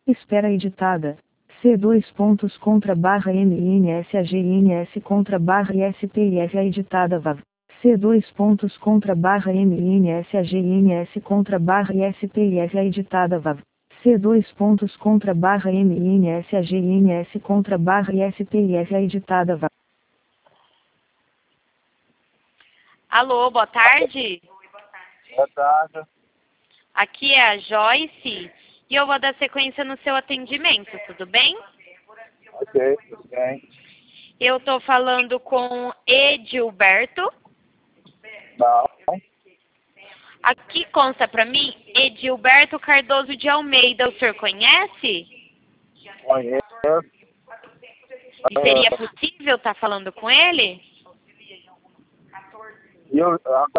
Espera editada. C2 pontos contra barra MINSAGINS contra barra ISPIF editada VAV. C2 pontos contra barra MINSAGINS contra barra ISPIF editada VAV. C2 pontos contra barra MINSAGINS contra barra ISPIF editada VAV. Alô, boa tarde. Boa tarde. Aqui é a Joyce e eu vou dar sequência no seu atendimento, tudo bem? Ok, tudo bem. Eu estou falando com Edilberto. Não, Aqui consta para mim Edilberto Cardoso de Almeida. O senhor conhece? conheço. E seria possível estar falando com ele? E eu